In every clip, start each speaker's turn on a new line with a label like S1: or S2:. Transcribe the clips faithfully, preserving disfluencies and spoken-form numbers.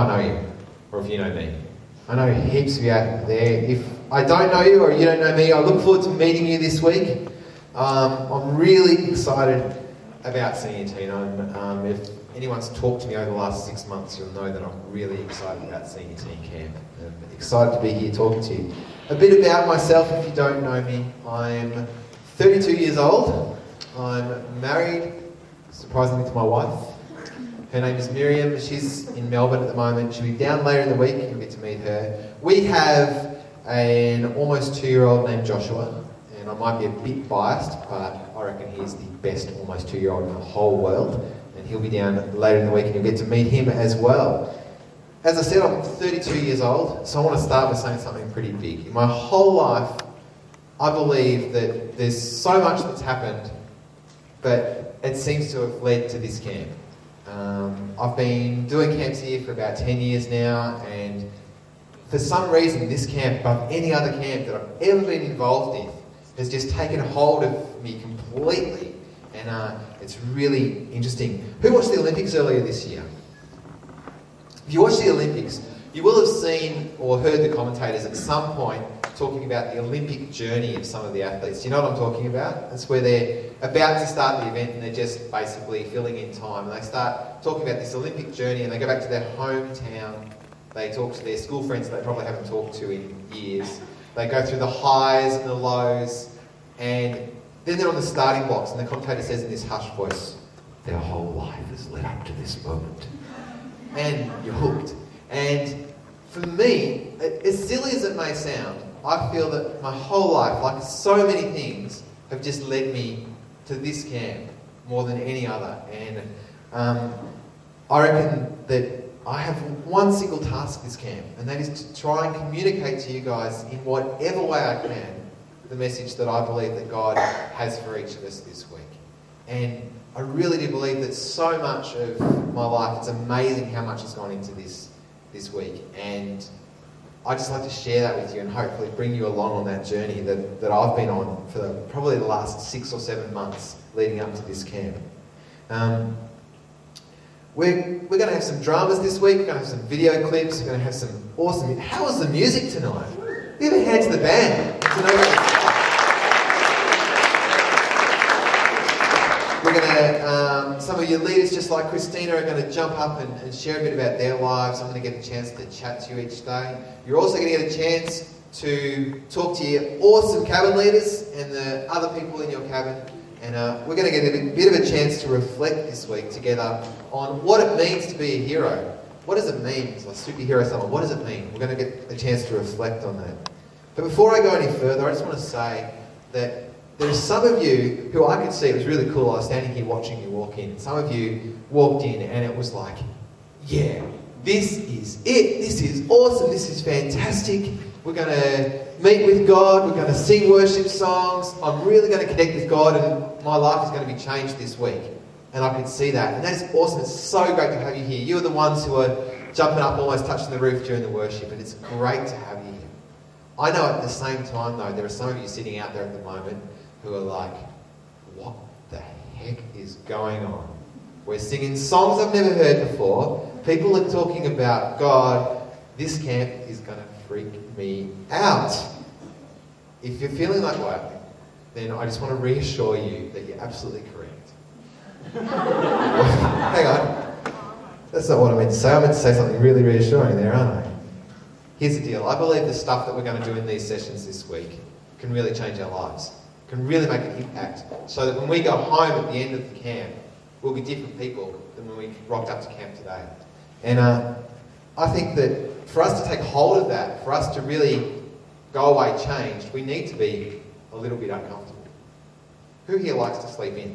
S1: I know you, or if you know me. I know heaps of you out there. If I don't know you or you don't know me, I look forward to meeting you this week. Um, I'm really excited about Senior Teen. I'm, um, if anyone's talked to me over the last six months, you'll know that I'm really excited about Senior Teen Camp. I'm excited to be here talking to you. A bit about myself, if you don't know me. I'm thirty-two years old. I'm married, surprisingly, to my wife. Her name is Miriam. She's in Melbourne at the moment. She'll be down later in the week. You'll get to meet her. We have an almost two-year-old named Joshua. And I might be a bit biased, but I reckon he's the best almost two-year-old in the whole world. And he'll be down later in the week and you'll get to meet him as well. As I said, I'm thirty-two years old, so I want to start by saying something pretty big. In my whole life, I believe that there's so much that's happened, but it seems to have led to this camp. Um, I've been doing camps here for about ten years now, and for some reason this camp, above any other camp that I've ever been involved in, has just taken hold of me completely, and uh, it's really interesting. Who watched the Olympics earlier this year? If you watched the Olympics, you will have seen or heard the commentators at some point talking about the Olympic journey of some of the athletes. Do you know what I'm talking about? That's where they're about to start the event and they're just basically filling in time. And they start talking about this Olympic journey and they go back to their hometown. They talk to their school friends that they probably haven't talked to in years. They go through the highs and the lows, and then they're on the starting blocks, and the commentator says in this hushed voice, their whole life has led up to this moment. And you're hooked. And for me, as silly as it may sound, I feel that my whole life, like so many things, have just led me to this camp more than any other. And um, I reckon that I have one single task this camp, and that is to try and communicate to you guys in whatever way I can the message that I believe that God has for each of us this week. And I really do believe that so much of my life, it's amazing how much has gone into this this week. And I'd just like to share that with you and hopefully bring you along on that journey that, that I've been on for the, probably the last six or seven months leading up to this camp. Um, we're we're going to have some dramas this week. We're going to have some video clips. We're going to have some awesome... How was the music tonight? Give a hand to the band. We're going to, um, some of your leaders, just like Christina, are going to jump up and, and share a bit about their lives. I'm going to get a chance to chat to you each day. You're also going to get a chance to talk to your awesome cabin leaders and the other people in your cabin. And uh, we're going to get a bit, bit of a chance to reflect this week together on what it means to be a hero. What does it mean? It's like superhero someone. What does it mean? We're going to get a chance to reflect on that. But before I go any further, I just want to say that there's some of you who I could see, it was really cool, I was standing here watching you walk in. Some of you walked in and it was like, yeah, this is it. This is awesome. This is fantastic. We're going to meet with God. We're going to sing worship songs. I'm really going to connect with God and my life is going to be changed this week. And I could see that. And that's awesome. It's so great to have you here. You're the ones who are jumping up, almost touching the roof during the worship. And it's great to have you here. I know at the same time, though, there are some of you sitting out there at the moment who are like, what the heck is going on? We're singing songs I've never heard before. People are talking about God. This camp is going to freak me out. If you're feeling like that, then I just want to reassure you that you're absolutely correct. Hang on. That's not what I meant to say. I meant to say something really reassuring there, aren't I? Here's the deal. I believe the stuff that we're going to do in these sessions this week can really change our lives, can really make an impact, so that when we go home at the end of the camp, we'll be different people than when we rocked up to camp today. And uh, I think that for us to take hold of that, for us to really go away changed, we need to be a little bit uncomfortable. Who here likes to sleep in?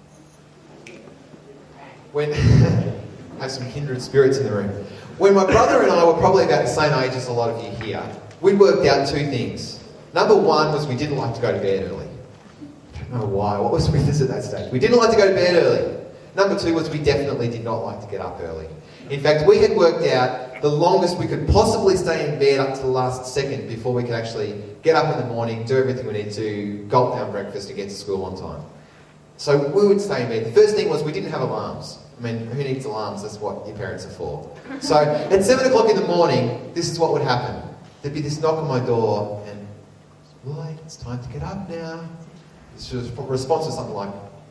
S1: When have some kindred spirits in the room. When my brother and I were probably about the same age as a lot of you here, we worked out two things. Number one was we didn't like to go to bed early. I don't know why. What was with us at that stage? We didn't like to go to bed early. Number two was we definitely did not like to get up early. In fact, we had worked out the longest we could possibly stay in bed up to the last second before we could actually get up in the morning, do everything we need to, gulp down breakfast and get to school on time. So we would stay in bed. The first thing was we didn't have alarms. I mean, who needs alarms? That's what your parents are for. So at seven o'clock in the morning, this is what would happen. There'd be this knock on my door, and Lloyd, it's time to get up now. This response was something like,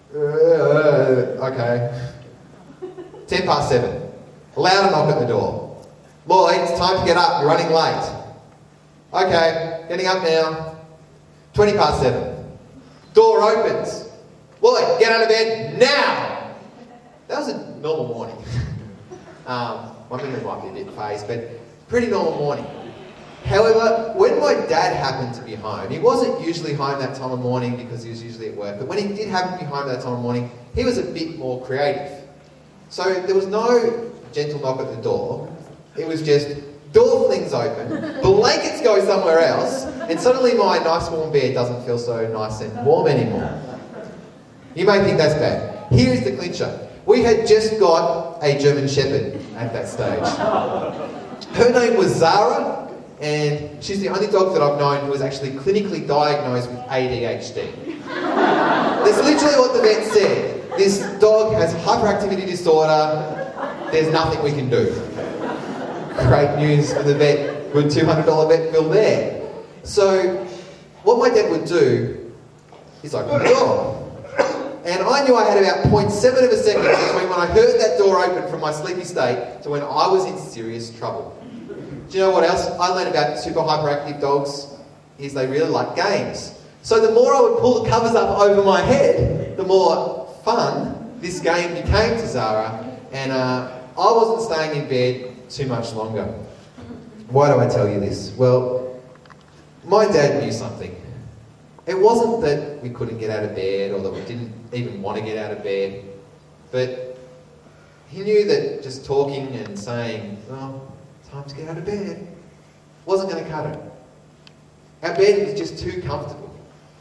S1: uh, okay. Ten past seven. A louder knock at the door. Lloyd, it's time to get up. You're running late. Okay, getting up now. Twenty past seven. Door opens. Lloyd, get out of bed now. That was a normal morning. um, my memory might be a bit phased, but pretty normal morning. However, when my dad happened to be home, he wasn't usually home that time of morning because he was usually at work, but when he did happen to be home that time of morning, he was a bit more creative. So there was no gentle knock at the door. It was just door flings open, blankets go somewhere else, and suddenly my nice warm bed doesn't feel so nice and warm anymore. You may think that's bad. Here's the clincher. We had just got a German Shepherd at that stage. Her name was Zara, and she's the only dog that I've known who was actually clinically diagnosed with A D H D. That's literally what the vet said. This dog has hyperactivity disorder. There's nothing we can do. Great news for the vet. Good two hundred dollars vet bill there. So what my dad would do is open the door. And I knew I had about zero point seven of a second between when I heard that door open from my sleepy state to when I was in serious trouble. Do you know what else I learned about super hyperactive dogs? Is they really like games. So the more I would pull the covers up over my head, the more fun this game became to Zara. And uh, I wasn't staying in bed too much longer. Why do I tell you this? Well, my dad knew something. It wasn't that we couldn't get out of bed or that we didn't even want to get out of bed, but he knew that just talking and saying, well, time to get out of bed, wasn't going to cut it. Our bed was just too comfortable.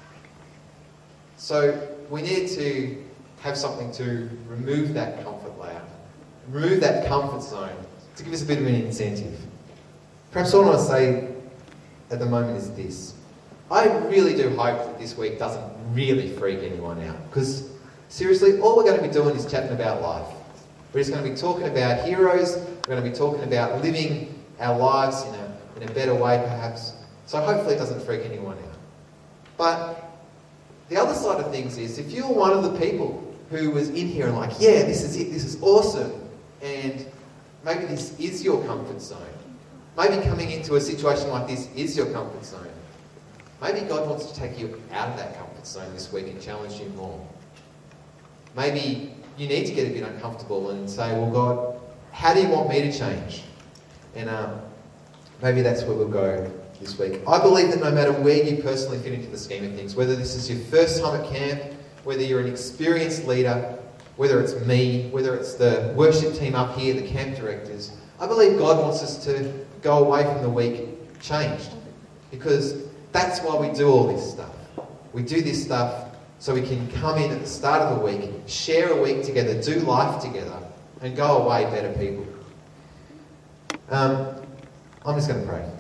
S1: So we needed to have something to remove that comfort layer, remove that comfort zone, to give us a bit of an incentive. Perhaps all I want to say at the moment is this. I really do hope that this week doesn't really freak anyone out, because seriously, all we're going to be doing is chatting about life. We're just going to be talking about heroes, we're going to be talking about living our lives in a, in a better way perhaps, so hopefully it doesn't freak anyone out. But the other side of things is, if you're one of the people who was in here and like, yeah, this is it, this is awesome, and maybe this is your comfort zone, maybe coming into a situation like this is your comfort zone, maybe God wants to take you out of that comfort zone this week and challenge you more. Maybe you need to get a bit uncomfortable and say, well, God, how do you want me to change? And um, maybe that's where we'll go this week. I believe that no matter where you personally fit into the scheme of things, whether this is your first time at camp, whether you're an experienced leader, whether it's me, whether it's the worship team up here, the camp directors, I believe God wants us to go away from the week changed, because that's why we do all this stuff. We do this stuff so we can come in at the start of the week, share a week together, do life together, and go away better people. Um, I'm just going to pray.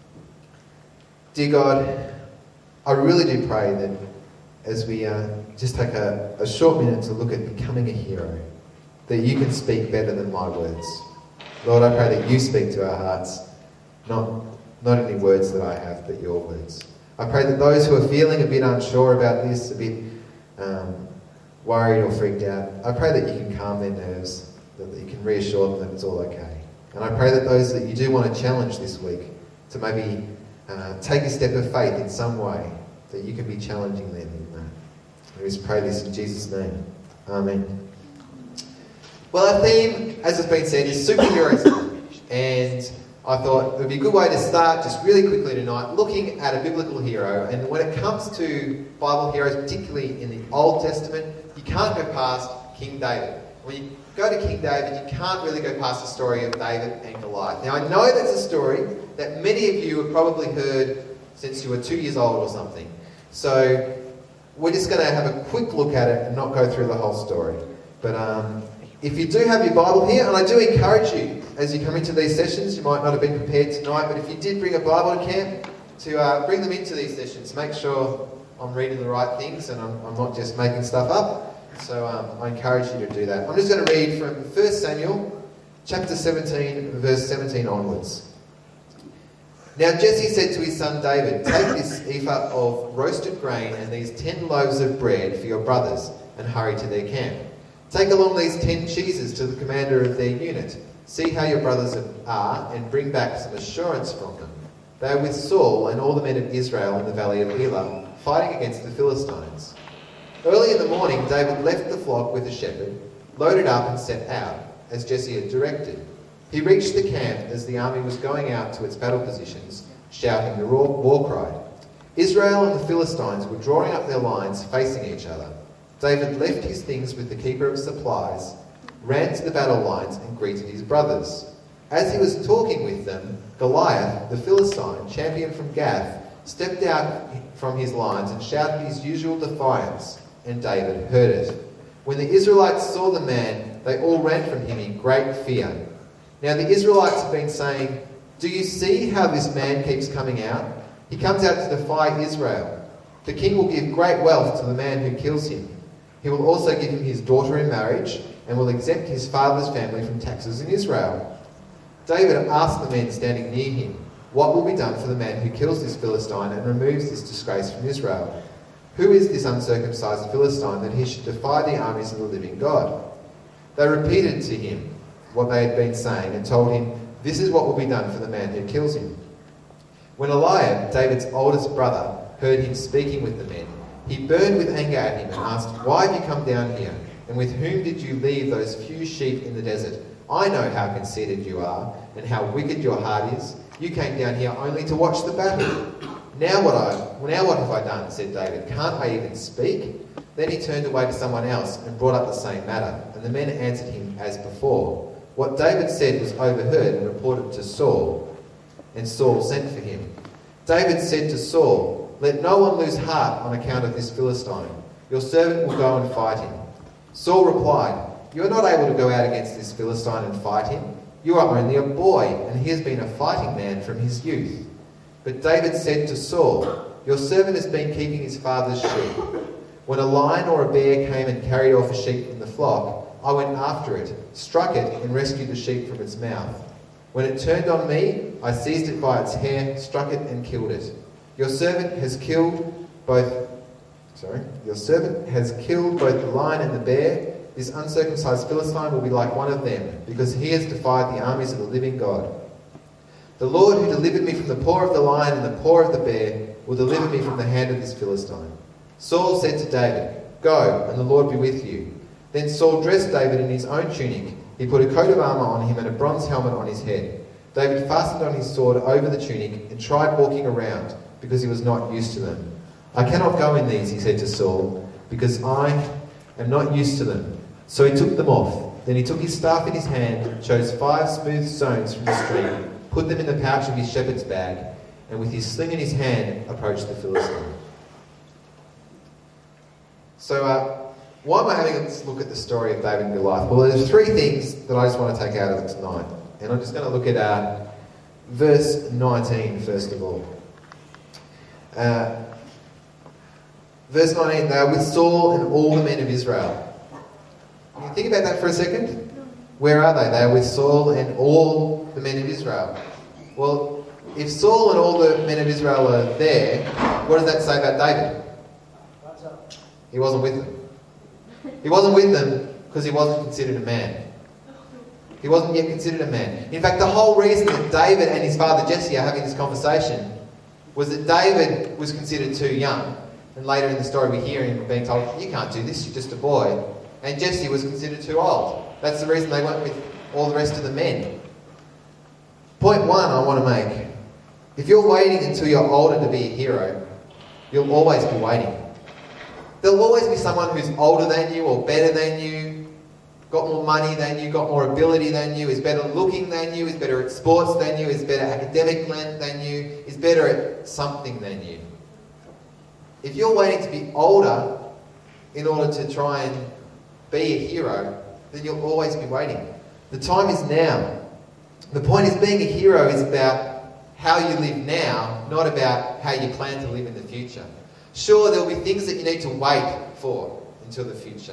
S1: Dear God, I really do pray that as we uh, just take a, a short minute to look at becoming a hero, that you can speak better than my words. Lord, I pray that you speak to our hearts, not Not any words that I have, but your words. I pray that those who are feeling a bit unsure about this, a bit um, worried or freaked out, I pray that you can calm their nerves, that you can reassure them that it's all okay. And I pray that those that you do want to challenge this week to maybe uh, take a step of faith in some way, that you can be challenging them in that. I just pray this in Jesus' name. Amen. Well, our theme, as has been said, is superheroes. And I thought it would be a good way to start just really quickly tonight looking at a biblical hero. And when it comes to Bible heroes, particularly in the Old Testament, you can't go past King David. When you go to King David, you can't really go past the story of David and Goliath. Now, I know that's a story that many of you have probably heard since you were two years old or something. So we're just going to have a quick look at it and not go through the whole story. But um, if you do have your Bible here, and I do encourage you, as you come into these sessions, you might not have been prepared tonight, but if you did bring a Bible to camp, to uh, bring them into these sessions. Make sure I'm reading the right things and I'm, I'm not just making stuff up. So um, I encourage you to do that. I'm just going to read from First Samuel chapter seventeen, verse seventeen onwards. Now Jesse said to his son David, "Take this ephah of roasted grain and these ten loaves of bread for your brothers and hurry to their camp. Take along these ten cheeses to the commander of their unit. See how your brothers are and bring back some assurance from them. They are with Saul and all the men of Israel in the valley of Elah, fighting against the Philistines." Early in the morning, David left the flock with the shepherd, loaded up and set out, as Jesse had directed. He reached the camp as the army was going out to its battle positions, shouting the war cry. Israel and the Philistines were drawing up their lines facing each other. David left his things with the keeper of supplies, ran to the battle lines and greeted his brothers. As he was talking with them, Goliath, the Philistine, champion from Gath, stepped out from his lines and shouted his usual defiance, and David heard it. When the Israelites saw the man, they all ran from him in great fear. Now the Israelites have been saying, "Do you see how this man keeps coming out? He comes out to defy Israel. The king will give great wealth to the man who kills him. He will also give him his daughter in marriage and will exempt his father's family from taxes in Israel." David asked the men standing near him, "What will be done for the man who kills this Philistine and removes this disgrace from Israel? Who is this uncircumcised Philistine that he should defy the armies of the living God?" They repeated to him what they had been saying and told him, "This is what will be done for the man who kills him." When Eliab, David's oldest brother, heard him speaking with the men, he burned with anger at him and asked, "Why have you come down here? And with whom did you leave those few sheep in the desert? I know how conceited you are and how wicked your heart is. You came down here only to watch the battle." Now what I, now what have I done?" said David. "Can't I even speak?" Then he turned away to someone else and brought up the same matter, and the men answered him as before. What David said was overheard and reported to Saul, and Saul sent for him. David said to Saul, "Let no one lose heart on account of this Philistine. Your servant will go and fight him." Saul replied, "You are not able to go out against this Philistine and fight him. You are only a boy, and he has been a fighting man from his youth." But David said to Saul, "Your servant has been keeping his father's sheep. When a lion or a bear came and carried off a sheep from the flock, I went after it, struck it, and rescued the sheep from its mouth. When it turned on me, I seized it by its hair, struck it, and killed it. Your servant has killed both. Sorry, your servant has killed both the lion and the bear. This uncircumcised Philistine will be like one of them, because he has defied the armies of the living God. The Lord who delivered me from the paw of the lion and the paw of the bear will deliver me from the hand of this Philistine." Saul said to David, "Go, and the Lord be with you." Then Saul dressed David in his own tunic. He put a coat of armour on him and a bronze helmet on his head. David fastened on his sword over the tunic and tried walking around, because he was not used to them. "I cannot go in these," he said to Saul, "because I am not used to them." So he took them off. Then he took his staff in his hand, chose five smooth stones from the stream, put them in the pouch of his shepherd's bag, and with his sling in his hand, approached the Philistine. So, uh, why am I having a look at the story of David and Goliath? Well, there's three things that I just want to take out of it tonight. And I'm just going to look at uh, verse nineteen, first of all. Uh, verse nineteen, they are with Saul and all the men of Israel. Can you think about that for a second? Where are they? They are with Saul and all the men of Israel. Well, if Saul and all the men of Israel are there, what does that say about David? He wasn't with them. He wasn't with them because he wasn't considered a man. He wasn't yet considered a man. In fact, the whole reason that David and his father Jesse are having this conversation was that David was considered too young. And later in the story we hear him being told, "You can't do this, you're just a boy." And Jesse was considered too old. That's the reason they went with all the rest of the men. Point one I want to make. If you're waiting until you're older to be a hero, you'll always be waiting. There'll always be someone who's older than you or better than you, got more money than you, got more ability than you, is better looking than you, is better at sports than you, is better academically than you, is better at something than you. If you're waiting to be older in order to try and be a hero, then you'll always be waiting. The time is now. The point is, being a hero is about how you live now, not about how you plan to live in the future. Sure, there'll be things that you need to wait for until the future.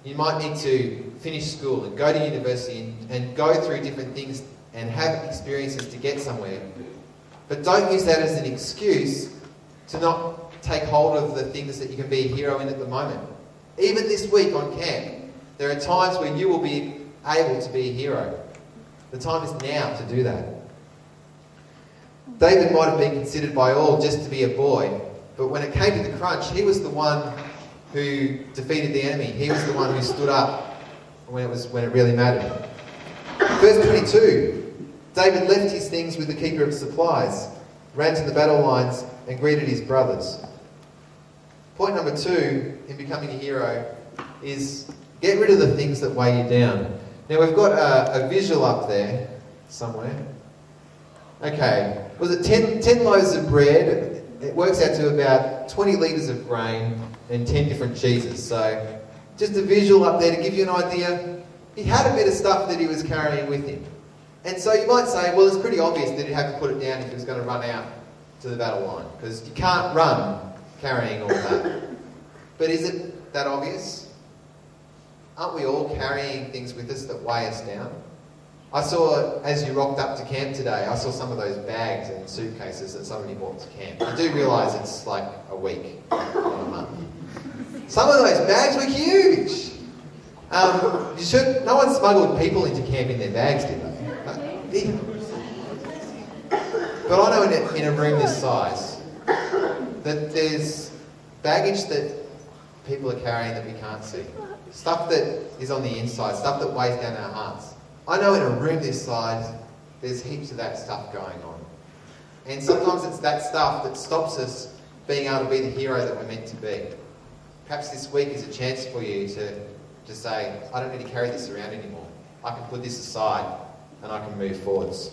S1: You might need to finish school and go to university and, and go through different things and have experiences to get somewhere. But don't use that as an excuse to not take hold of the things that you can be a hero in at the moment. Even this week on camp, there are times where you will be able to be a hero. The time is now to do that. David might have been considered by all just to be a boy, but when it came to the crunch, he was the one who defeated the enemy. He was the one who stood up when it was when it really mattered. Verse twenty-two, David left his things with the keeper of supplies, ran to the battle lines and greeted his brothers. Point number two in becoming a hero is get rid of the things that weigh you down. Now we've got a, a visual up there somewhere. Okay, was it ten, ten loaves of bread? It works out to about twenty litres of grain and ten different cheeses. So just a visual up there to give you an idea. He had a bit of stuff that he was carrying with him. And so you might say, well, it's pretty obvious that he'd have to put it down if he was going to run out to the battle line, because you can't run carrying all that. But is it that obvious? Aren't we all carrying things with us that weigh us down? I saw, as you rocked up to camp today, I saw some of those bags and suitcases that somebody brought to camp. I do realise it's like a week, not a month. Some of those bags were huge. Um, you should. No one smuggled people into camp in their bags, did they? But I know in a, in a room this size that there's baggage that people are carrying that we can't see. Stuff that is on the inside, stuff that weighs down our hearts. I know in a room this size, there's heaps of that stuff going on. And sometimes it's that stuff that stops us being able to be the hero that we're meant to be. Perhaps this week is a chance for you to, to say, I don't need to carry this around anymore. I can put this aside and I can move forwards.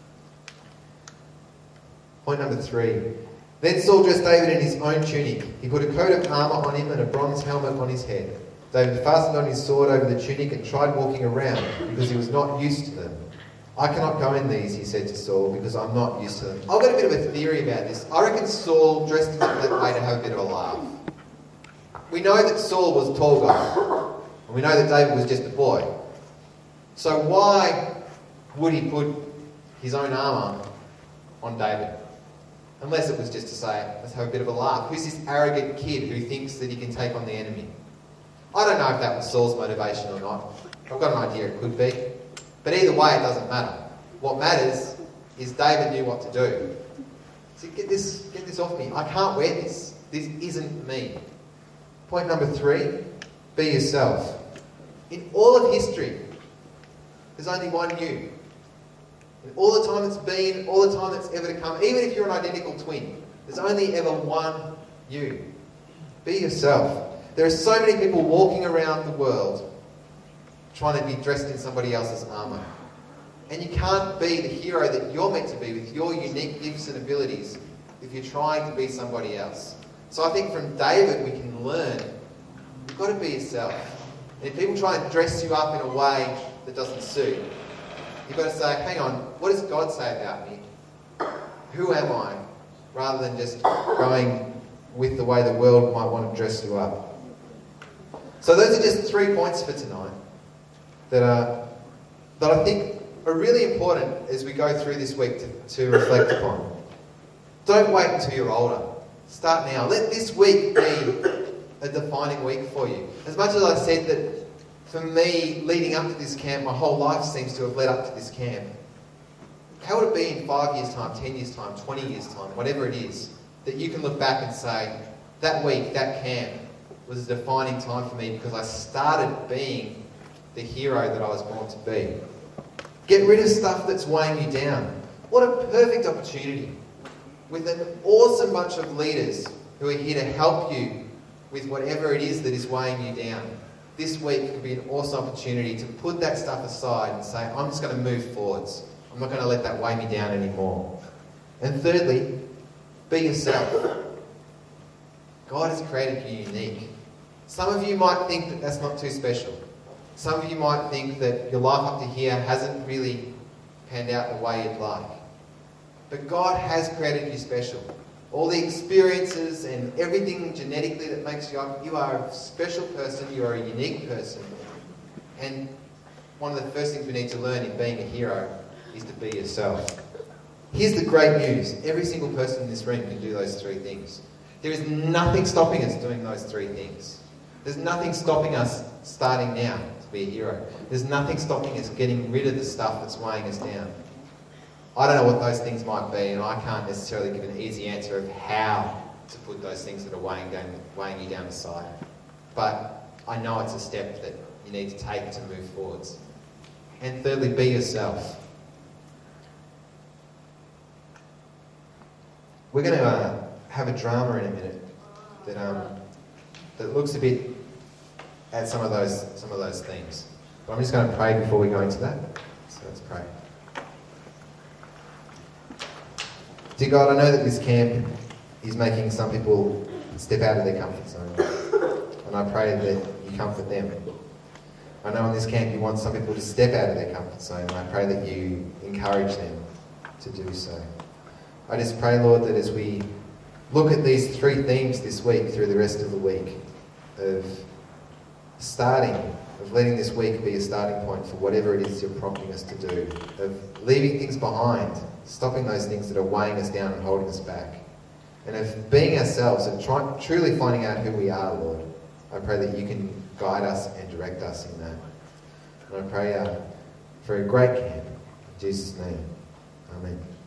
S1: Point number three. Then Saul dressed David in his own tunic. He put a coat of armour on him and a bronze helmet on his head. David fastened on his sword over the tunic and tried walking around because he was not used to them. I cannot go in these, he said to Saul, because I'm not used to them. I've got a bit of a theory about this. I reckon Saul dressed him up that way to have a bit of a laugh. We know that Saul was a tall guy, and we know that David was just a boy. So why would he put his own armour on David? Unless it was just to say, let's have a bit of a laugh. Who's this arrogant kid who thinks that he can take on the enemy? I don't know if that was Saul's motivation or not. I've got an idea it could be. But either way, it doesn't matter. What matters is David knew what to do. So get this, get this off me. I can't wear this. This isn't me. Point number three, be yourself. In all of history, there's only one you. In all the time it's been, all the time that's ever to come, even if you're an identical twin, there's only ever one you. Be yourself. There are so many people walking around the world trying to be dressed in somebody else's armour. And you can't be the hero that you're meant to be with your unique gifts and abilities if you're trying to be somebody else. So I think from David we can learn, you've got to be yourself. And if people try and dress you up in a way that doesn't suit, you've got to say, hang on, what does God say about me? Who am I? Rather than just going with the way the world might want to dress you up. So those are just three points for tonight that are that I think are really important as we go through this week to, to reflect upon. Don't wait until you're older. Start now. Let this week be a defining week for you. As much as I said that for me, leading up to this camp, my whole life seems to have led up to this camp. How would it be in five years' time, ten years' time, twenty years' time, whatever it is, that you can look back and say, that week, that camp was a defining time for me because I started being the hero that I was born to be. Get rid of stuff that's weighing you down. What a perfect opportunity with an awesome bunch of leaders who are here to help you with whatever it is that is weighing you down. This week could be an awesome opportunity to put that stuff aside and say, I'm just going to move forwards. I'm not going to let that weigh me down anymore. And thirdly, be yourself. God has created you unique. Some of you might think that that's not too special. Some of you might think that your life up to here hasn't really panned out the way you'd like. But God has created you special. all the experiences and everything genetically that makes you up. You are a special person, you are a unique person. And one of the first things we need to learn in being a hero is to be yourself. Here's the great news. Every single person in this room can do those three things. There is nothing stopping us doing those three things. There's nothing stopping us starting now to be a hero. There's nothing stopping us getting rid of the stuff that's weighing us down. I don't know what those things might be, and I can't necessarily give an easy answer of how to put those things that are weighing, down, weighing you down aside. But I know it's a step that you need to take to move forwards. And thirdly, be yourself. We're going to uh, have a drama in a minute that um, that looks a bit at some of those some of those themes. But I'm just going to pray before we go into that. So let's pray. Dear God, I know that this camp is making some people step out of their comfort zone, and I pray that you comfort them. I know in this camp you want some people to step out of their comfort zone, and I pray that you encourage them to do so. I just pray, Lord, that as we look at these three themes this week through the rest of the week, of starting, of letting this week be a starting point for whatever it is you're prompting us to do, of leaving things behind, stopping those things that are weighing us down and holding us back, and of being ourselves and try, truly finding out who we are, Lord. I pray that you can guide us and direct us in that. And I pray uh, for a great camp. In Jesus' name, amen.